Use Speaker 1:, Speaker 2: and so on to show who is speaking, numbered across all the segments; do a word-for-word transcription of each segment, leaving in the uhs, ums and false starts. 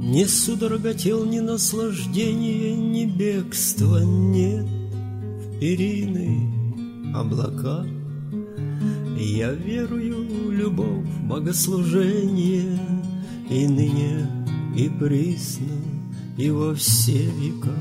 Speaker 1: Ни судорога тел, ни наслаждения, ни бегства нет в перины облака. Я верую в любовь, богослужение, и ныне, и присно, и во все века.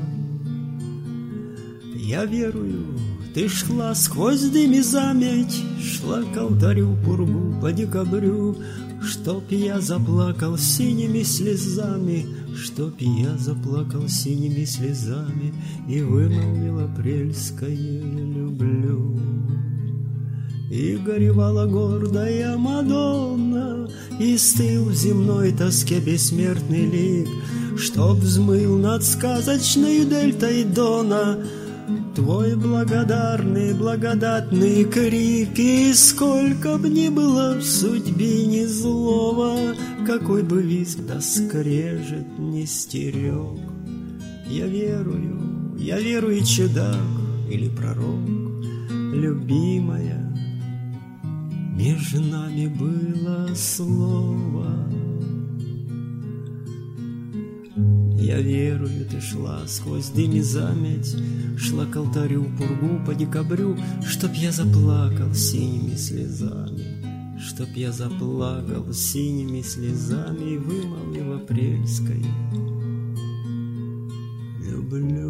Speaker 1: Я верую, ты шла сквозь дым и заметь, шла к алтарю пургу по декабрю, чтоб я заплакал синими слезами, чтоб я заплакал синими слезами и вымолвил апрельское «люблю». И горевала гордая Мадонна, и стыл в земной тоске бессмертный лик, чтоб взмыл над сказочной дельтой Дона твой благодарный, благодатный крик. И сколько б ни было в судьбе ни злого, какой бы визг да скрежет не стерег, я верую, я верую, чудак или пророк, любимая, между нами было слово. Я верую, ты шла сквозь дым и заметь, шла к алтарю пургу по декабрю, чтоб я заплакал синими слезами, чтоб я заплакал синими слезами и вымолвил апрельское «люблю».